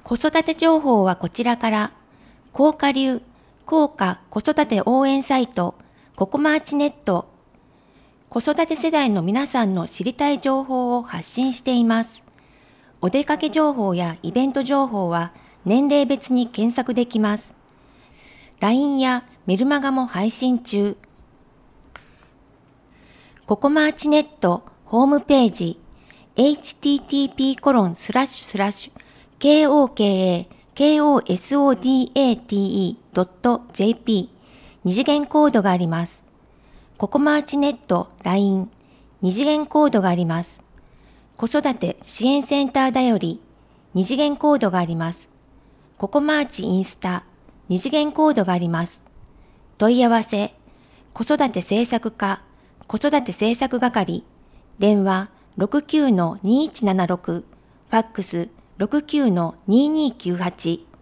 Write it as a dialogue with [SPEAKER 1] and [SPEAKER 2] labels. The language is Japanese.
[SPEAKER 1] 子育て情報はこちらから、高下流、高価子育て応援サイト、ココマーチネット、子育て世代の皆さんの知りたい情報を発信しています。お出かけ情報やイベント情報は年齢別に検索できます。LINE やメルマガも配信中。ココマーチネットホームページ http://kokakosodate.jp 二次元コードがあります。ココマーチネット LINE 二次元コードがあります。子育て支援センターだより二次元コードがあります。ココマーチインスタ二次元コードがあります。問い合わせ、子育て政策課、子育て政策係、電話 69-2176、ファックス 69-2298